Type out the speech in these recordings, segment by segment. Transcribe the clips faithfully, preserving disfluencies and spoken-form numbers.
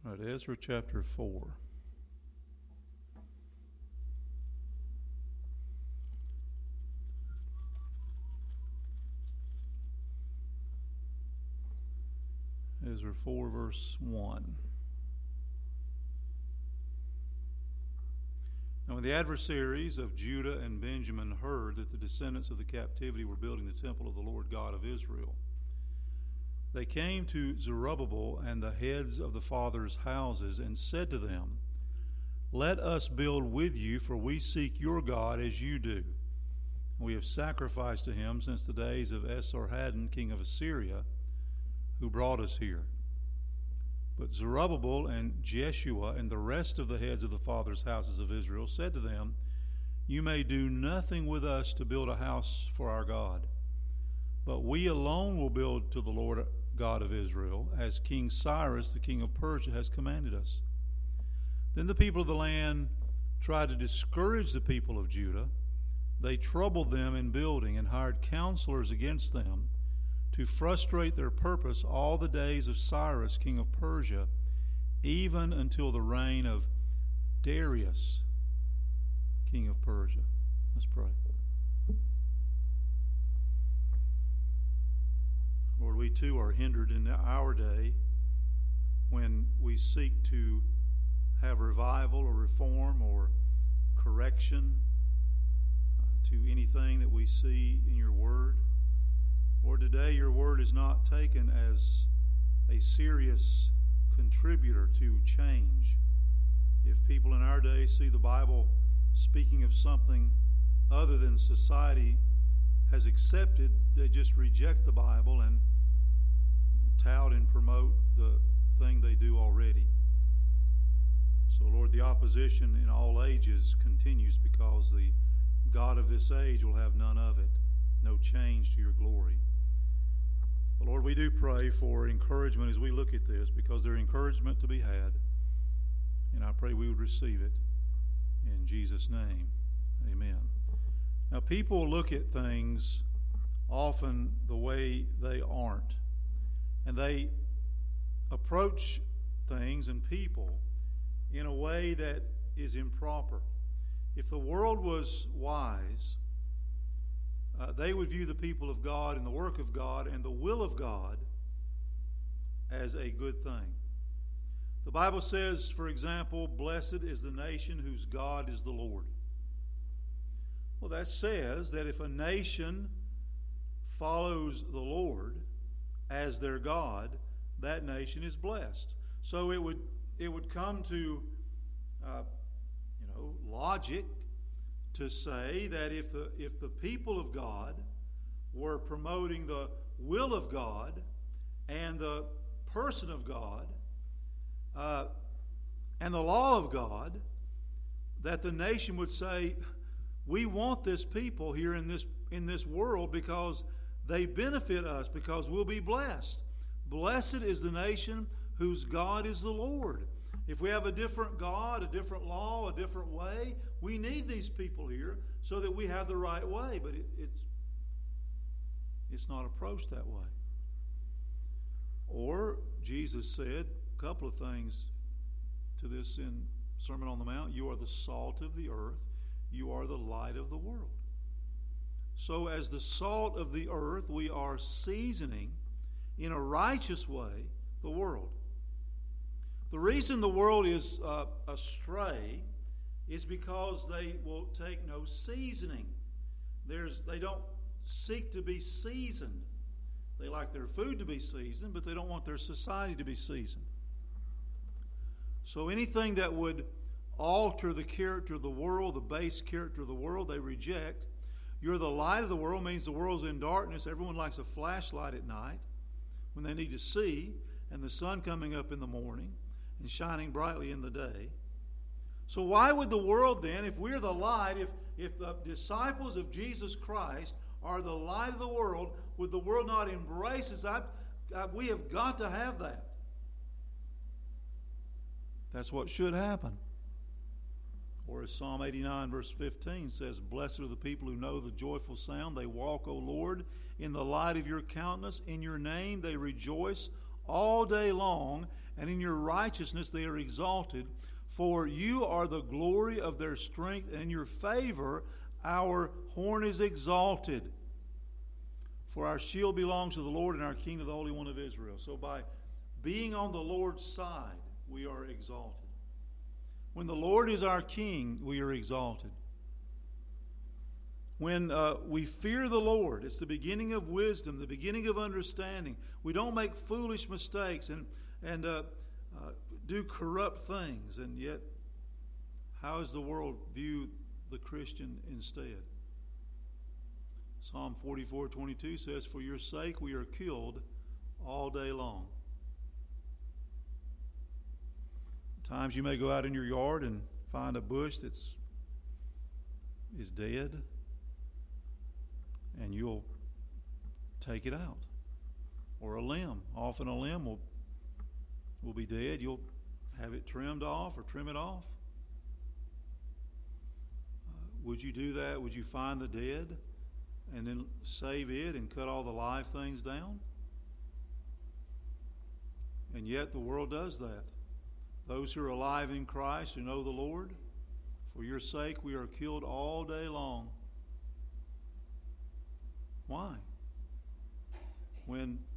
All right, Ezra chapter four. Ezra four, verse one. Now when the adversaries of Judah and Benjamin heard that the descendants of the captivity were building the temple of the Lord God of Israel, they came to Zerubbabel and the heads of the fathers' houses and said to them, "Let us build with you, for we seek your God as you do. We have sacrificed to him since the days of Esarhaddon, king of Assyria, who brought us here." But Zerubbabel and Jeshua and the rest of the heads of the fathers' houses of Israel said to them, "You may do nothing with us to build a house for our God, but we alone will build to the Lord God of Israel, as King Cyrus, the king of Persia, has commanded us." Then the people of the land tried to discourage the people of Judah. They troubled them in building and hired counselors against them to frustrate their purpose all the days of Cyrus, king of Persia, even until the reign of Darius, king of Persia. Let's pray. Lord, we too are hindered in our day when we seek to have revival or reform or correction uh, to anything that we see in your word. Lord, today your word is not taken as a serious contributor to change. If people in our day see the Bible speaking of something other than society has accepted, they just reject the Bible and tout and promote the thing they do already. So, Lord, the opposition in all ages continues because the God of this age will have none of it, no change to your glory. But, Lord, we do pray for encouragement as we look at this, because there's encouragement to be had, and I pray we would receive it in Jesus' name. Amen. Now, people look at things often the way they aren't, and they approach things and people in a way that is improper. If the world was wise, uh, they would view the people of God and the work of God and the will of God as a good thing. The Bible says, for example, "Blessed is the nation whose God is the Lord." Well, that says that if a nation follows the Lord as their God, that nation is blessed. So it would it would come to uh, you know logic to say that if the if the people of God were promoting the will of God and the person of God uh, and the law of God, that the nation would say, "We want this people here in this in this world because they benefit us, because we'll be blessed. Blessed is the nation whose God is the Lord." If we have a different God, a different law, a different way, we need these people here so that we have the right way. But it, it's, it's not approached that way. Or Jesus said a couple of things to this in Sermon on the Mount. "You are the salt of the earth. You are the light of the world." So as the salt of the earth, we are seasoning in a righteous way the world. The reason the world is uh, astray is because they will take no seasoning. There's, they don't seek to be seasoned. They like their food to be seasoned, but they don't want their society to be seasoned. So anything that would alter the character of the world, the base character of the world, they reject. "You're the light of the world" means the world's in darkness. Everyone likes a flashlight at night when they need to see, and the sun coming up in the morning and shining brightly in the day. So why would the world then, if we're the light, if, if the disciples of Jesus Christ are the light of the world, would the world not embrace us? I, I, we have got to have that. That's what should happen. Or as Psalm eighty-nine verse fifteen says, "Blessed are the people who know the joyful sound. They walk, O Lord, in the light of your countenance. In your name they rejoice all day long, and in your righteousness they are exalted. For you are the glory of their strength, and in your favor our horn is exalted. For our shield belongs to the Lord, and our King to the Holy One of Israel. So by being on the Lord's side, we are exalted. When the Lord is our King, we are exalted. When uh, we fear the Lord, it's the beginning of wisdom, the beginning of understanding. We don't make foolish mistakes and, and uh, uh, do corrupt things. And yet, how does the world view the Christian instead? Psalm forty-four twenty-two says, for your sake we are killed all day long. Times you may go out in your yard and find a bush that's is dead, and you'll take it out. Or a limb. Often a limb will, will be dead. You'll have it trimmed off or trim it off. Uh, would you do that? Would you find the dead and then save it and cut all the live things down? And yet the world does that. Those who are alive in Christ, who know the Lord, for your sake we are killed all day long. Why? When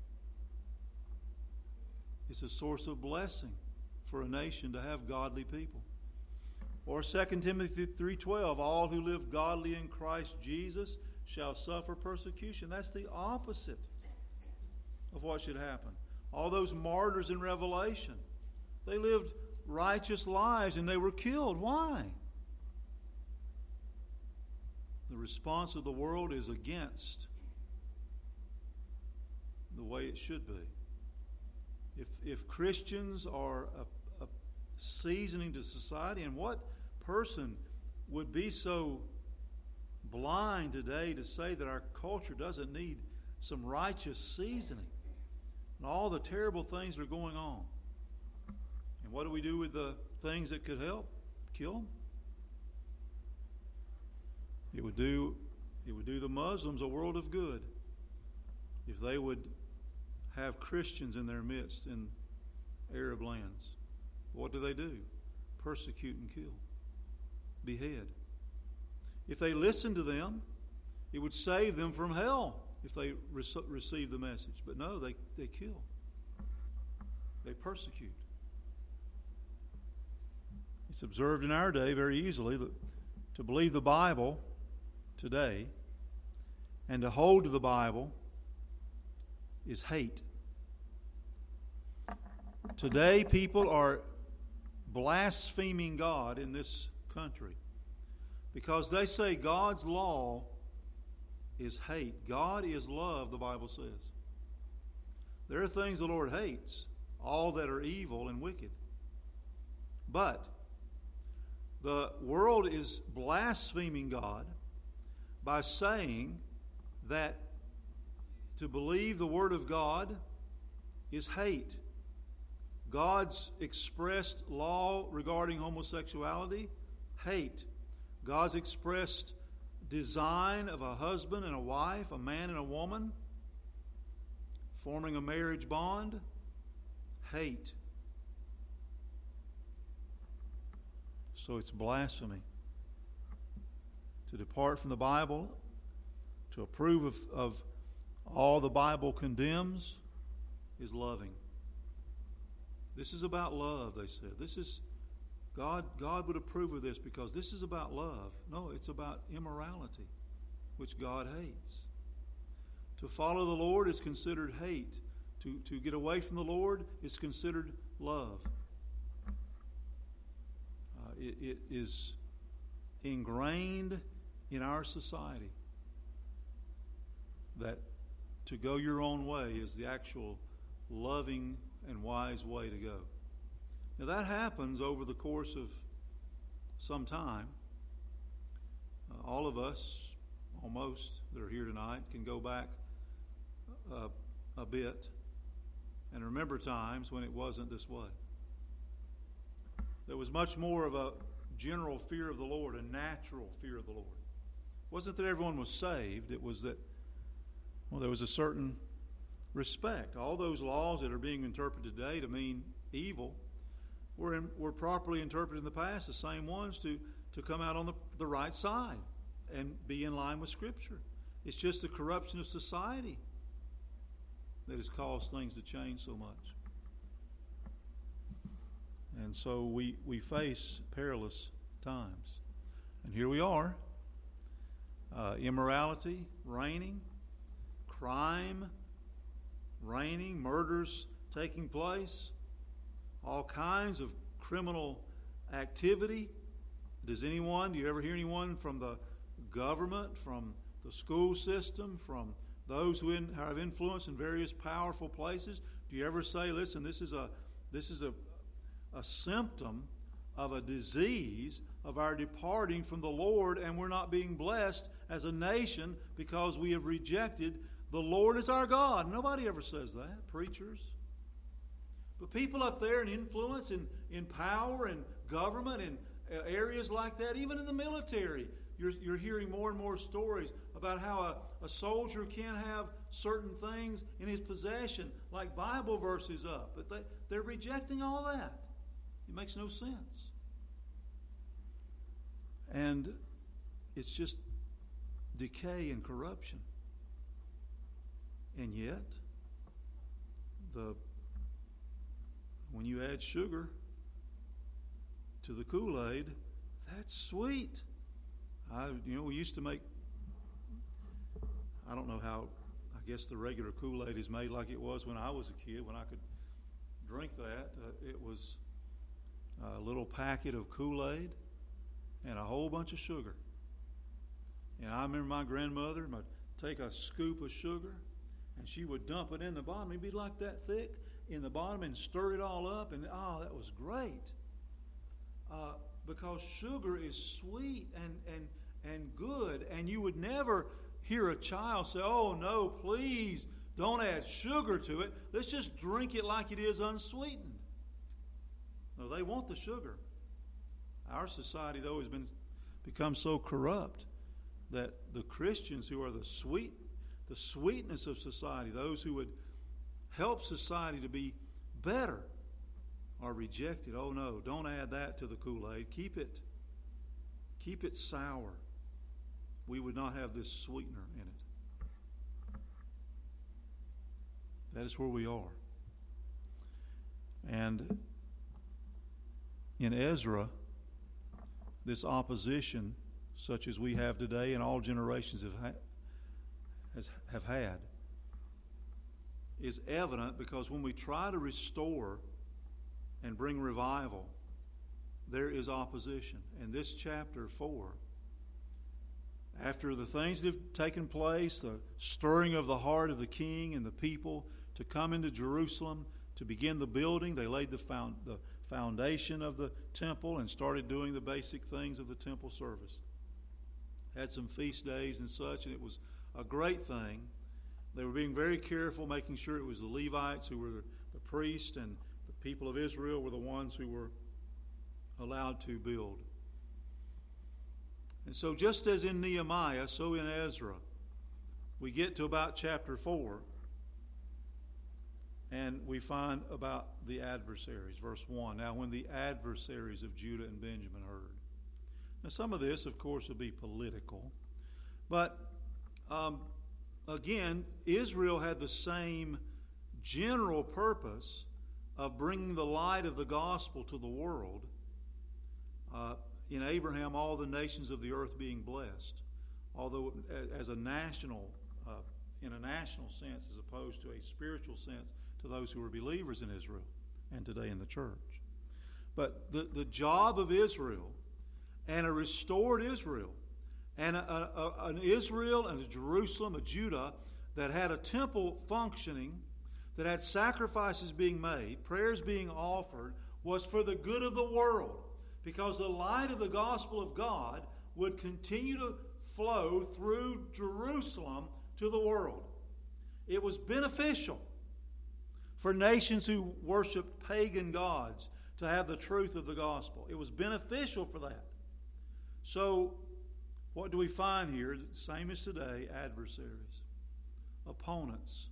it's a source of blessing for a nation to have godly people. Or Second Timothy three twelve, all who live godly in Christ Jesus shall suffer persecution. That's the opposite of what should happen. All those martyrs in Revelation, they lived righteous lives and they were killed. Why? The response of the world is against the way it should be. If if Christians are a, a seasoning to society, and what person would be so blind today to say that our culture doesn't need some righteous seasoning and all the terrible things that are going on? And what do we do with the things that could help? Kill them? It would do it would do the Muslims a world of good if they would have Christians in their midst in Arab lands. What do they do? Persecute and kill. Behead. If they listen to them, it would save them from hell if they re- receive the message. But no, they, they kill. They persecute. It's observed in our day very easily that to believe the Bible today and to hold to the Bible is hate. Today, people are blaspheming God in this country because they say God's law is hate. God is love, the Bible says. There are things the Lord hates, all that are evil and wicked. But the world is blaspheming God by saying that to believe the Word of God is hate. God's expressed law regarding homosexuality, hate. God's expressed design of a husband and a wife, a man and a woman, forming a marriage bond, hate. So it's blasphemy. To depart from the Bible, to approve of, of all the Bible condemns, is loving. This is about love, they said. This is God God would approve of this because this is about love. No, it's about immorality, which God hates. To follow the Lord is considered hate. To, to get away from the Lord is considered love. Uh, it, it is ingrained in our society that to go your own way is the actual loving and wise way to go. Now that happens over the course of some time. Uh, all of us, almost, that are here tonight can go back uh, a bit and remember times when it wasn't this way. There was much more of a general fear of the Lord, a natural fear of the Lord. It wasn't that everyone was saved, it was that, well, there was a certain respect. All those laws that are being interpreted today to mean evil were, in, were properly interpreted in the past, the same ones to, to come out on the, the right side and be in line with Scripture. It's just the corruption of society that has caused things to change so much. And so we, we face perilous times. And here we are. Uh, immorality reigning, crime reigning, murders taking place, all kinds of criminal activity. Does anyone, do you ever hear anyone from the government, from the school system, from those who in, have influence in various powerful places, do you ever say, listen, this is a this is a, a symptom of a disease of our departing from the Lord, and we're not being blessed as a nation because we have rejected the Lord as our God? Nobody ever says that, preachers. But people up there in influence, in, in power, and government, and areas like that, even in the military, you're, you're hearing more and more stories about how a, a soldier can't have certain things in his possession, like Bible verses up. But they, they're rejecting all that. It makes no sense. And it's just decay and corruption. And yet, the when you add sugar to the Kool-Aid, that's sweet. I, you know, we used to make, I don't know how, I guess the regular Kool-Aid is made like it was when I was a kid, when I could drink that. Uh, it was a little packet of Kool-Aid and a whole bunch of sugar. And I remember my grandmother would take a scoop of sugar and she would dump it in the bottom. It'd be like that thick in the bottom and stir it all up. And oh, that was great. Uh, because sugar is sweet and, and, and good. And you would never hear a child say, oh, no, please don't add sugar to it. Let's just drink it like it is unsweetened. No, they want the sugar. Our society, though, has been become so corrupt that the Christians who are the sweet, the sweetness of society, those who would help society to be better, are rejected. Oh no, don't add that to the Kool-Aid. Keep it, keep it sour. We would not have this sweetener in it. That is where we are. And in Ezra, this opposition, such as we have today and all generations have, ha- has, have had, is evident because when we try to restore and bring revival, there is opposition. And this chapter four, after the things that have taken place, the stirring of the heart of the king and the people to come into Jerusalem to begin the building, they laid the, found, the foundation of the temple and started doing the basic things of the temple service. Had some feast days and such, and it was a great thing. They were being very careful, making sure it was the Levites who were the, the priests, and the people of Israel were the ones who were allowed to build. And so just as in Nehemiah, so in Ezra, we get to about chapter four, and we find about the adversaries. Verse one, now when the adversaries of Judah and Benjamin heard. Now some of this, of course, will be political, but um, again, Israel had the same general purpose of bringing the light of the gospel to the world. Uh, in Abraham, all the nations of the earth being blessed, although as a national, uh, in a national sense, as opposed to a spiritual sense to those who were believers in Israel and today in the church. But the, the job of Israel and a restored Israel and a, a, a, an Israel and a Jerusalem, a Judah that had a temple functioning, that had sacrifices being made, prayers being offered, was for the good of the world. Because the light of the gospel of God would continue to flow through Jerusalem to the world. It was beneficial for nations who worshiped pagan gods to have the truth of the gospel. It was beneficial for that. So, what do we find here? Same as today, adversaries, opponents,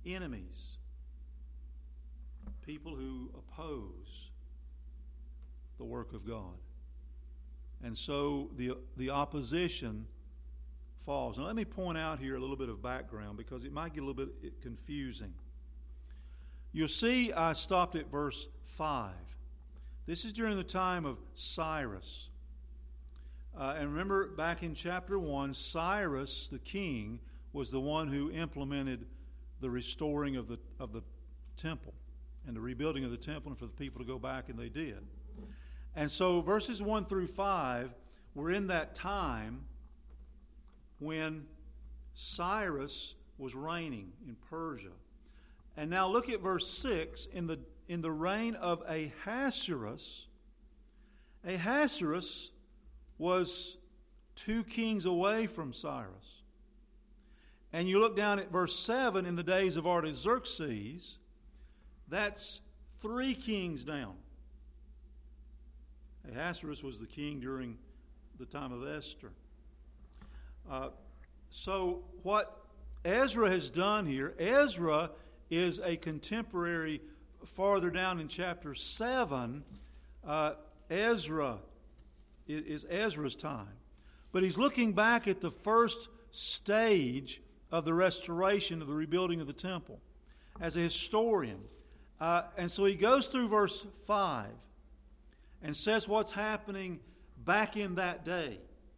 enemies, people who oppose the work of God. And so the, the opposition falls. Now let me point out here a little bit of background because it might get a little bit confusing. You'll see I stopped at verse five. This is during the time of Cyrus. Uh, and remember, back in chapter one, Cyrus, the king, was the one who implemented the restoring of the of the temple and the rebuilding of the temple and for the people to go back, and they did. And so verses one through five were in that time when Cyrus was reigning in Persia. And now look at verse six. In the in the reign of Ahasuerus, Ahasuerus was two kings away from Cyrus. And you look down at verse seven, in the days of Artaxerxes, that's three kings down. Ahasuerus was the king during the time of Esther. Uh, so what Ezra has done here, Ezra is a contemporary farther down in chapter seven. Uh, Ezra is Ezra's time. But he's looking back at the first stage of the restoration of the rebuilding of the temple as a historian. Uh, and so he goes through verse five and says what's happening back in that day.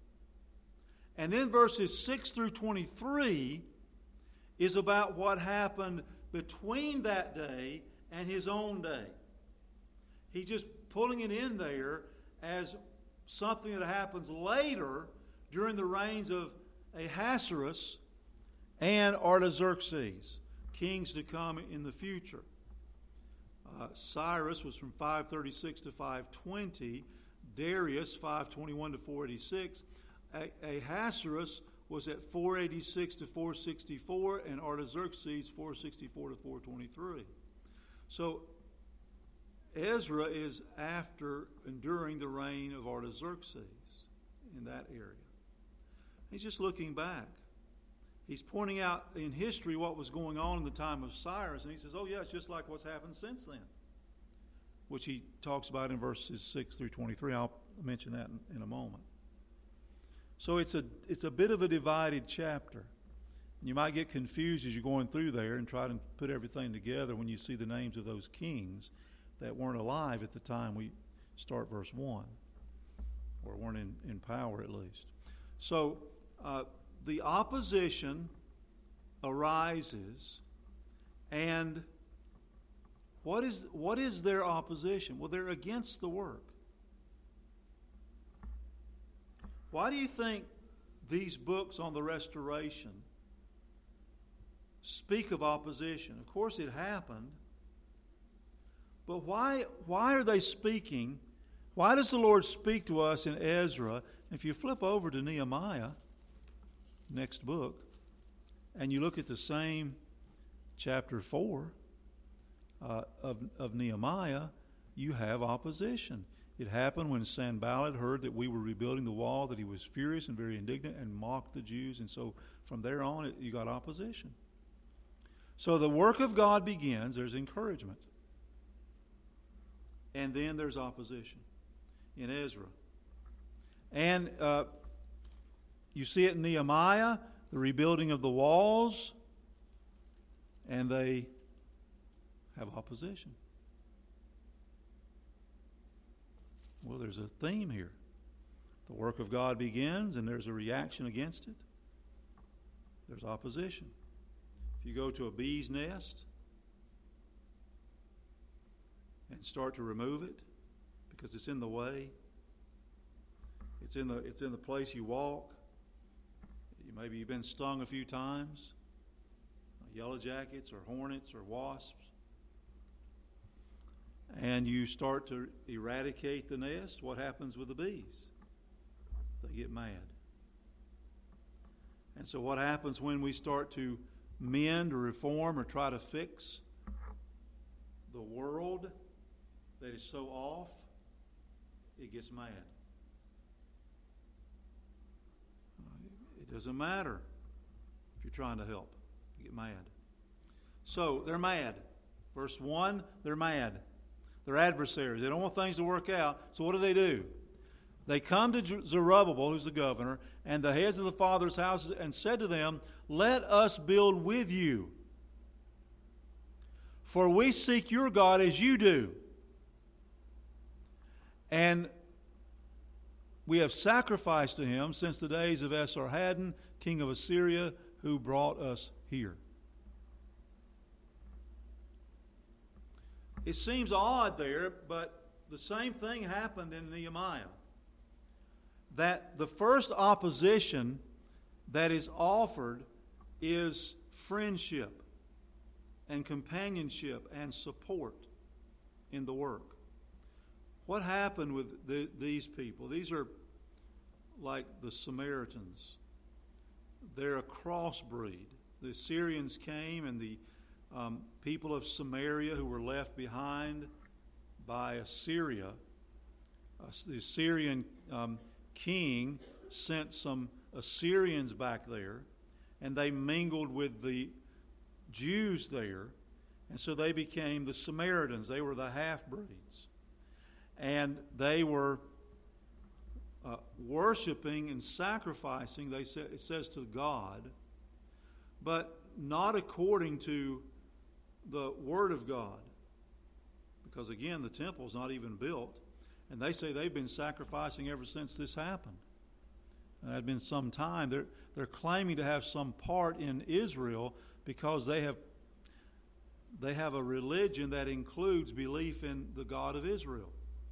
And then verses six through twenty-three is about what happened between that day and his own day. He's just pulling it in there as something that happens later during the reigns of Ahasuerus and Artaxerxes, kings to come in the future. Uh, Cyrus was from five thirty-six to five twenty. Darius, five twenty-one to four eighty-six. Ahasuerus was at four eighty-six to four sixty-four, and Artaxerxes four sixty-four to four twenty-three. So Ezra is after and during the reign of Artaxerxes in that area. He's just looking back. He's pointing out in history what was going on in the time of Cyrus, and he says, oh yeah, it's just like what's happened since then, which he talks about in verses six through twenty-three. I'll mention that in, in a moment. So it's a it's a bit of a divided chapter. You might get confused as you're going through there and try to put everything together when you see the names of those kings that weren't alive at the time we start verse one, or weren't in, in power at least. So uh, the opposition arises, and what is what is their opposition? Well, they're against the work. Why do you think these books on the restoration speak of opposition? Of course it happened, but why why are they speaking? Why does the Lord speak to us in Ezra? If you flip over to Nehemiah, next book, and you look at the same chapter four uh, of, of Nehemiah, you have opposition. It happened when Sanballat heard that we were rebuilding the wall, that he was furious and very indignant and mocked the Jews. And so from there on, it, you got opposition. So the work of God begins. There's encouragement. And then there's opposition in Ezra. And uh, you see it in Nehemiah, the rebuilding of the walls, and they have opposition. Well, there's a theme here. The work of God begins, and there's a reaction against it. There's opposition. If you go to a bee's nest and start to remove it because it's in the way, it's in the it's in the place you walk. You, maybe you've been stung a few times, yellow jackets or hornets or wasps. And you start to eradicate the nest, what happens with the bees? They get mad. And so what happens when we start to mend or reform or try to fix the world that is so off? It gets mad. It doesn't matter if you're trying to help. You get mad. So they're mad. Verse one, they're mad. They're adversaries. They don't want things to work out. So what do they do? They come to Zerubbabel, who's the governor, and the heads of the fathers' houses, and said to them, "Let us build with you, for we seek your God as you do. And we have sacrificed to him since the days of Esarhaddon, king of Assyria, who brought us here." It seems odd there, but the same thing happened in Nehemiah. That the first opposition that is offered is friendship and companionship and support in the work. What happened with the, these people? These are like the Samaritans. They're a crossbreed. The Assyrians came, and the um, people of Samaria who were left behind by Assyria, uh, the Assyrian um, king sent some Assyrians back there, and they mingled with the Jews there, and so they became the Samaritans. They were the half-breeds. And they were uh, worshiping and sacrificing, they say, it says, to God, but not according to the Word of God. Because, again, the temple's not even built. And they say they've been sacrificing ever since this happened. And it had been some time. They're, they're claiming to have some part in Israel because they have, they have a religion that includes belief in the God of Israel.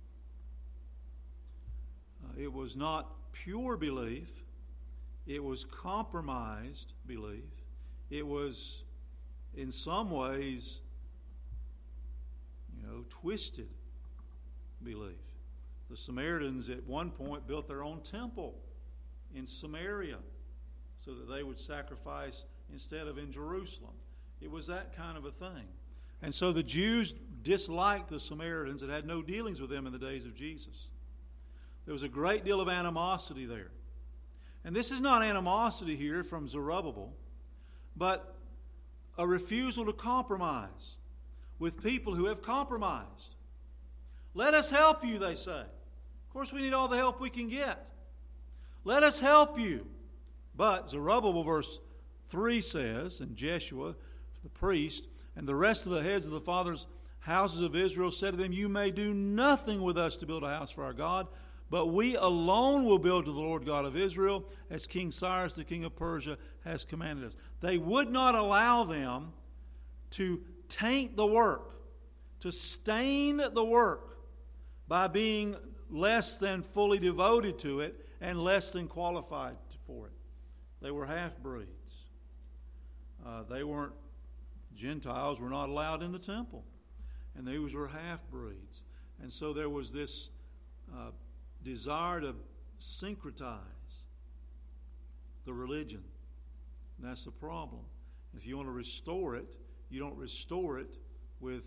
Uh, it was not pure belief. It was compromised belief. It was, in some ways, you know, twisted belief. The Samaritans at one point built their own temple in Samaria so that they would sacrifice instead of in Jerusalem. It was that kind of a thing. And so the Jews disliked the Samaritans and had no dealings with them in the days of Jesus. There was a great deal of animosity there. And this is not animosity here from Zerubbabel, but a refusal to compromise with people who have compromised. Let us help you, they say. Of course, we need all the help we can get. Let us help you. But Zerubbabel, verse three says, and Jeshua, the priest, and the rest of the heads of the fathers' houses of Israel said to them, "You may do nothing with us to build a house for our God, but we alone will build to the Lord God of Israel, as King Cyrus, the king of Persia, has commanded us." They would not allow them to taint the work, to stain the work by being less than fully devoted to it and less than qualified for it. They were half-breeds. Uh, they weren't, Gentiles were not allowed in the temple. And these were half-breeds. And so there was this uh, desire to syncretize the religion. And that's the problem. If you want to restore it, you don't restore it with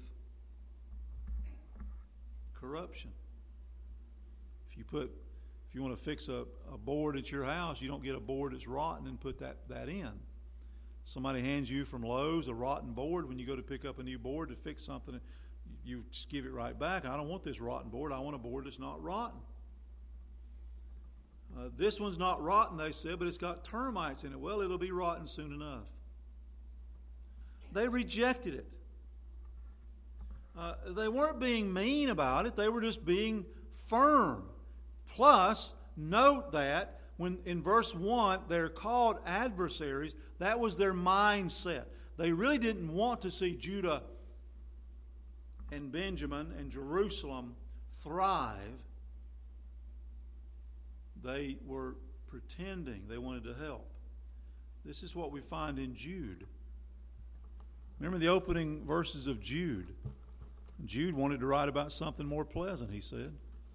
corruption. If you put, if you want to fix a, a board at your house, you don't get a board that's rotten and put that, that in. Somebody hands you from Lowe's a rotten board. When you go to pick up a new board to fix something, you just give it right back. I don't want this rotten board. I want a board that's not rotten. Uh, this one's not rotten, they said, but it's got termites in it. Well, it'll be rotten soon enough. They rejected it. Uh, they weren't being mean about it. They were just being firm. Plus, note that when in verse one, they're called adversaries. That was their mindset. They really didn't want to see Judah and Benjamin and Jerusalem thrive. They were pretending they wanted to help. This is what we find in Jude. Remember the opening verses of Jude. Jude wanted to write about something more pleasant, he said.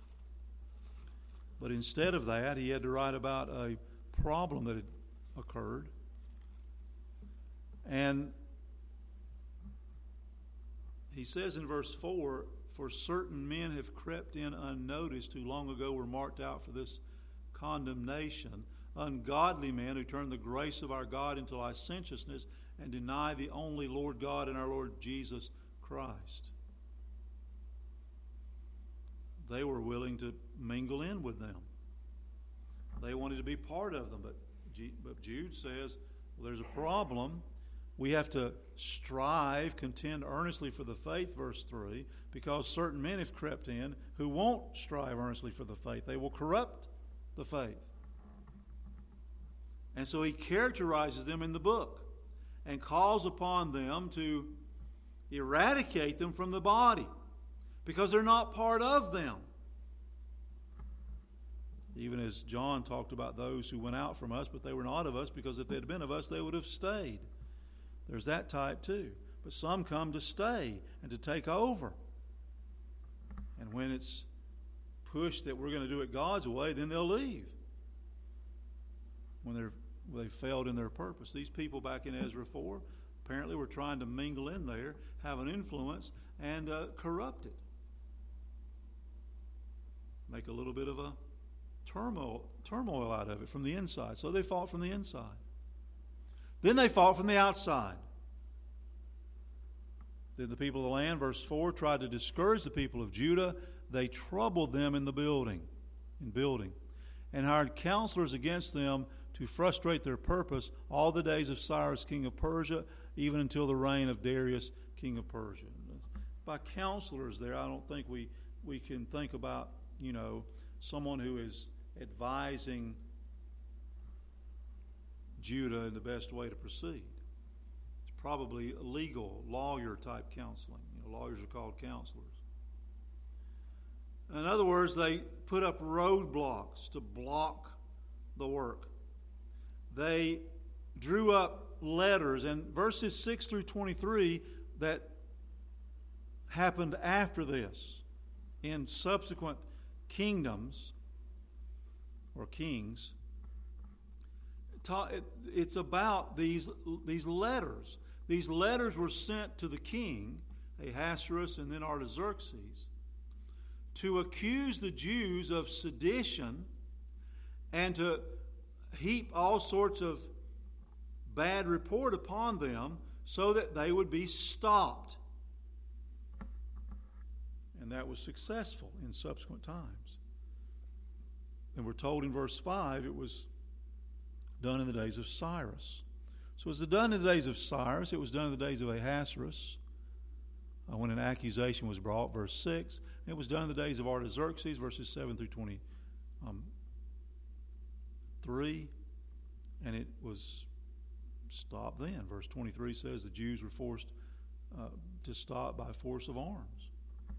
But instead of that, he had to write about a problem that had occurred. And he says in verse four, "For certain men have crept in unnoticed, who long ago were marked out for this condemnation, ungodly men who turn the grace of our God into licentiousness and deny the only Lord God and our Lord Jesus Christ. They were willing to mingle in with them. They wanted to be part of them, but, but Jude says, well, there's a problem. We have to strive, contend earnestly for the faith, verse three, because certain men have crept in who won't strive earnestly for the faith. They will corrupt the faith. And so he characterizes them in the book and calls upon them to eradicate them from the body because they're not part of them. Even as John talked about those who went out from us, but they were not of us, because if they had been of us, they would have stayed. There's that type too. But some come to stay and to take over. And when it's pushed that we're going to do it God's way, then they'll leave. When they're, they've failed in their purpose. These people back in Ezra four apparently were trying to mingle in there, have an influence, and uh, corrupt it. Make a little bit of a turmoil, turmoil out of it from the inside. So they fought from the inside. Then they fought from the outside. Then the people of the land, verse four, tried to discourage the people of Judah. They troubled them in the building, in building, and hired counselors against them to frustrate their purpose all the days of Cyrus, king of Persia, even until the reign of Darius, king of Persia. By counselors there, I don't think we, we can think about, you know, someone who is advising Judah in the best way to proceed. It's probably legal, lawyer-type counseling. You know, lawyers are called counselors. In other words, they put up roadblocks to block the work. They drew up letters, and verses six through twenty-three that happened after this in subsequent kingdoms or kings, it's about these, these letters. These letters were sent to the king, Ahasuerus and then Artaxerxes, to accuse the Jews of sedition and to heap all sorts of bad report upon them so that they would be stopped. And that was successful in subsequent times. And we're told in verse five it was done in the days of Cyrus. So it was done in the days of Cyrus. It was done in the days of Ahasuerus, uh, when an accusation was brought, verse six. And it was done in the days of Artaxerxes, verses seven through twenty-three. And it was stopped then. Verse twenty-three says the Jews were forced uh, to stop by force of arms.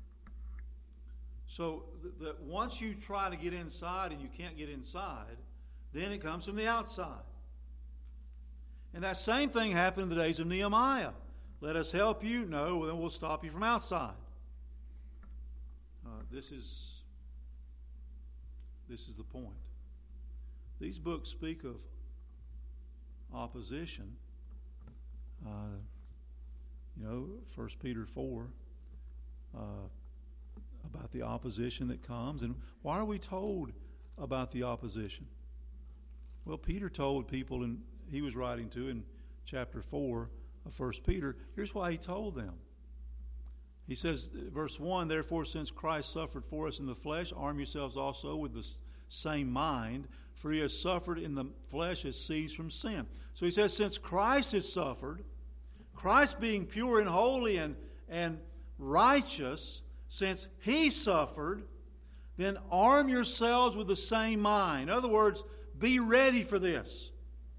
So that once you try to get inside and you can't get inside, then it comes from the outside. And that same thing happened in the days of Nehemiah. Let us help you. No, well, then we'll stop you from outside. Uh, this is this is the point. These books speak of opposition. Uh, you know, First Peter four. Uh, about the opposition that comes. And why are we told about the opposition? Well, Peter told people, and he was writing to in chapter four of First Peter, here's why he told them. He says, verse one, therefore, since Christ suffered for us in the flesh, arm yourselves also with the same mind, for he has suffered in the flesh as ceased from sin. So he says, since Christ has suffered, Christ being pure and holy and, and righteous, since he suffered, then arm yourselves with the same mind. In other words, be ready for this.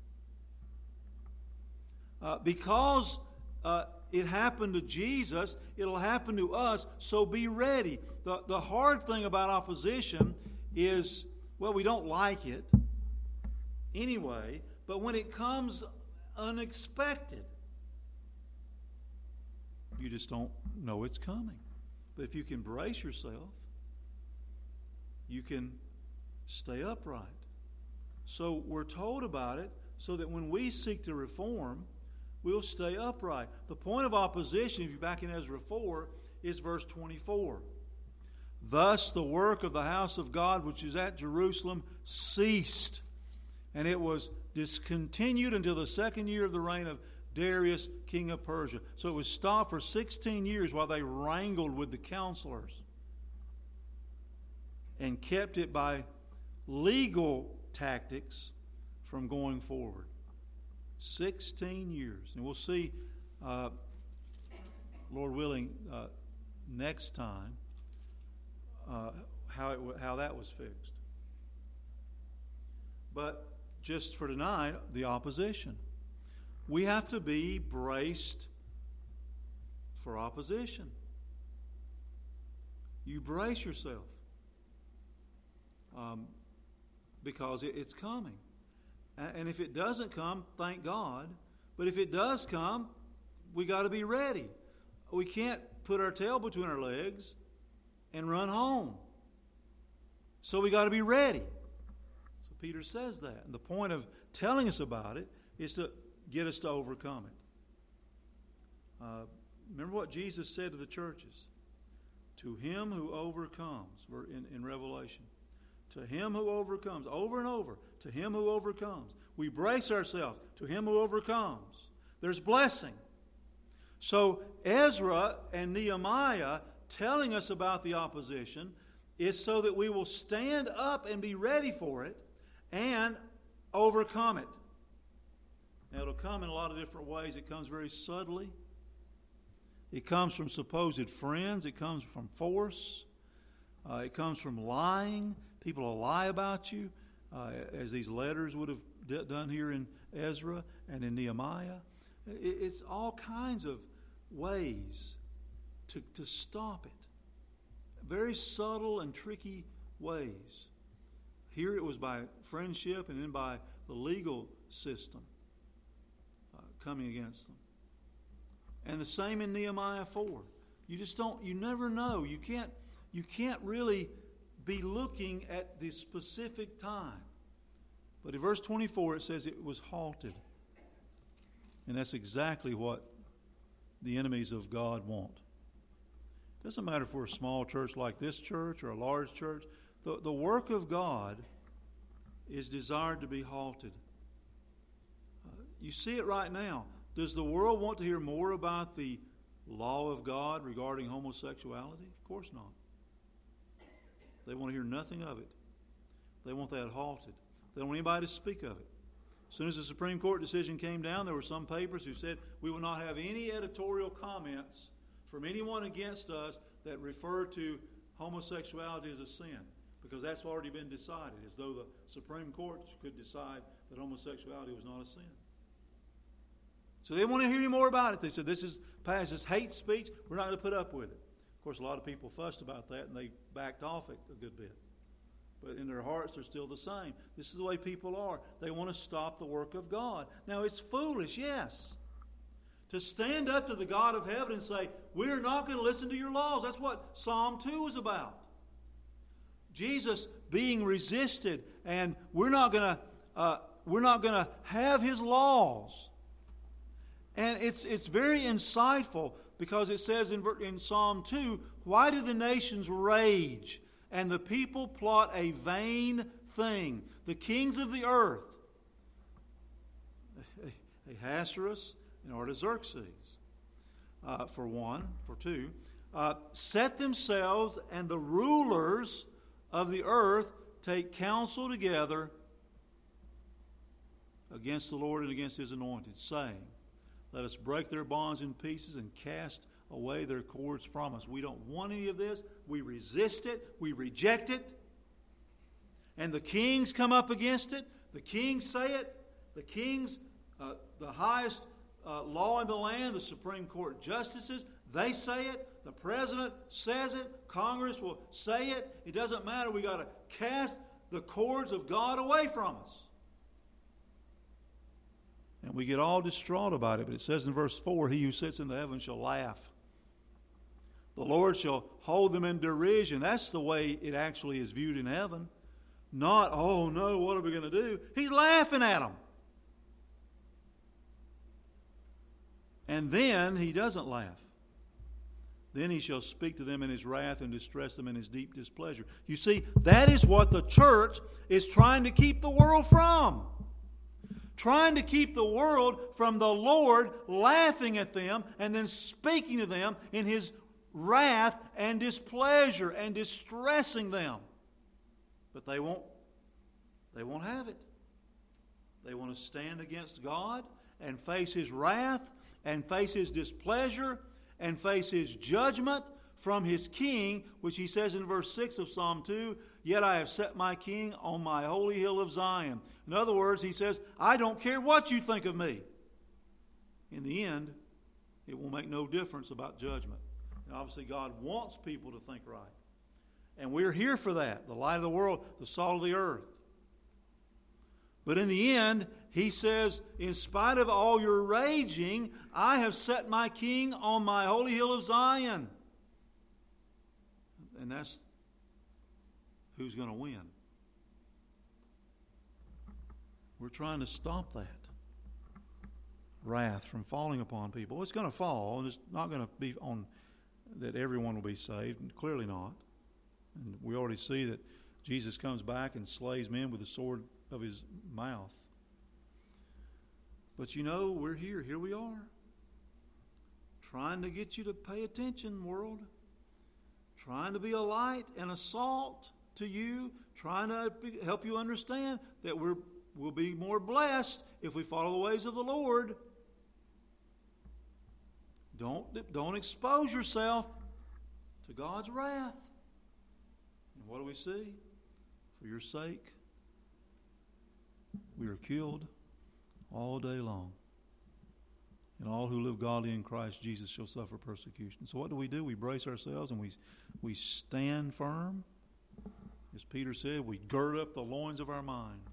Uh, because uh, it happened to Jesus, it'll happen to us, so be ready. The, the hard thing about opposition is, well, we don't like it anyway, but when it comes unexpected, you just don't know it's coming. But if you can brace yourself, you can stay upright. So we're told about it so that when we seek to reform, we'll stay upright. The point of opposition, if you're back in Ezra four, is verse twenty-four. Thus the work of the house of God, which is at Jerusalem, ceased, and it was discontinued until the second year of the reign of Darius, king of Persia. So it was stopped for sixteen years while they wrangled with the counselors and kept it by legal tactics from going forward. sixteen years. And we'll see, uh, Lord willing, uh, next time uh, how, it, how that was fixed. But just for tonight, the opposition. We have to be braced for opposition. You brace yourself um, because it, it's coming. And if it doesn't come, thank God. But if it does come, we got to be ready. We can't put our tail between our legs and run home. So we got to be ready. So Peter says that. And the point of telling us about it is to get us to overcome it. Uh, remember what Jesus said to the churches. To him who overcomes, in, in Revelation. To him who overcomes, over and over. To him who overcomes. We brace ourselves. To him who overcomes. There's blessing. So Ezra and Nehemiah telling us about the opposition is so that we will stand up and be ready for it and overcome it. Now it'll come in a lot of different ways. It comes very subtly. It comes from supposed friends. It comes from force. Uh, it comes from lying. People will lie about you, uh, as these letters would have d- done here in Ezra and in Nehemiah. It, it's all kinds of ways to, to stop it. Very subtle and tricky ways. Here it was by friendship and then by the legal system uh, coming against them. And the same in Nehemiah four. You just don't, you never know. You can't, you can't really be looking at the specific time. But in verse twenty-four it says it was halted. And that's exactly what the enemies of God want. It doesn't matter if we're a small church like this church or a large church. The, the work of God is desired to be halted. Uh, you see it right now. Does the world want to hear more about the law of God regarding homosexuality? Of course not. They want to hear nothing of it. They want that halted. They don't want anybody to speak of it. As soon as the Supreme Court decision came down, there were some papers who said, we will not have any editorial comments from anyone against us that refer to homosexuality as a sin, because that's already been decided, as though the Supreme Court could decide that homosexuality was not a sin. So they want to hear any more about it. They said, this is past, this hate speech, we're not going to put up with it. Of course, a lot of people fussed about that, and they backed off it a good bit. But in their hearts, they're still the same. This is the way people are. They want to stop the work of God. Now, it's foolish, yes, to stand up to the God of heaven and say, we're not going to listen to your laws. That's what Psalm two was about. Jesus being resisted, and we're not going to uh, we're not going to have his laws. And it's it's very insightful, because it says in, in Psalm two, why do the nations rage and the people plot a vain thing? The kings of the earth, Ahasuerus and Artaxerxes, uh, for one, for two, uh, set themselves, and the rulers of the earth take counsel together against the Lord and against his anointed, saying, let us break their bonds in pieces and cast away their cords from us. We don't want any of this. We resist it. We reject it. And the kings come up against it. The kings say it. The kings, uh, the highest uh, law in the land, the Supreme Court justices, they say it. The president says it. Congress will say it. It doesn't matter. We got to cast the cords of God away from us. And we get all distraught about it. But it says in verse four, he who sits in the heavens shall laugh. The Lord shall hold them in derision. That's the way it actually is viewed in heaven. Not, oh no, what are we going to do? He's laughing at them. And then he doesn't laugh. Then he shall speak to them in his wrath and distress them in his deep displeasure. You see, that is what the church is trying to keep the world from. trying to keep the world from the Lord laughing at them and then speaking to them in His wrath and displeasure and distressing them. But they won't, they won't have it. They want to stand against God and face His wrath and face His displeasure and face His judgment from His King, which He says in verse six of Psalm two, "Yet I have set my King on my holy hill of Zion." In other words, He says, I don't care what you think of me. In the end, it will make no difference about judgment. And obviously, God wants people to think right. And we're here for that, the light of the world, the salt of the earth. But in the end, He says, in spite of all your raging, I have set my King on my holy hill of Zion. And that's who's going to win. We're trying to stop that wrath from falling upon people. It's going to fall, and it's not going to be on that everyone will be saved, and clearly not. And we already see that Jesus comes back and slays men with the sword of His mouth. But you know, we're here. Here we are. Trying to get you to pay attention, world. Trying to be a light and a salt to you. Trying to help you understand that we're, we'll be more blessed if we follow the ways of the Lord. Don't, don't expose yourself to God's wrath. And what do we see? For your sake, we are killed all day long. And all who live godly in Christ Jesus shall suffer persecution. So what do we do? We brace ourselves and we, we stand firm. As Peter said, we gird up the loins of our mind.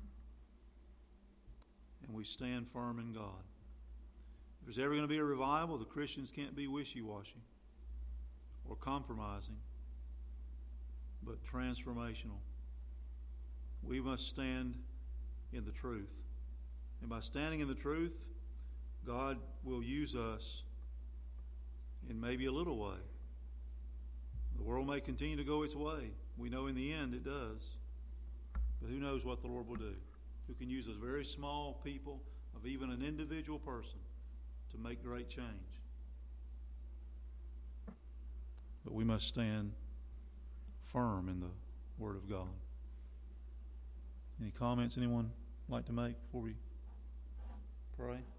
And we stand firm in God. If there's ever going to be a revival, the Christians can't be wishy-washy or compromising, but transformational. We must stand in the truth. And by standing in the truth, God will use us in maybe a little way. The world may continue to go its way. We know in the end it does. But who knows what the Lord will do? Who can use a very small people of even an individual person to make great change. But we must stand firm in the Word of God. Any comments anyone like to make before we pray?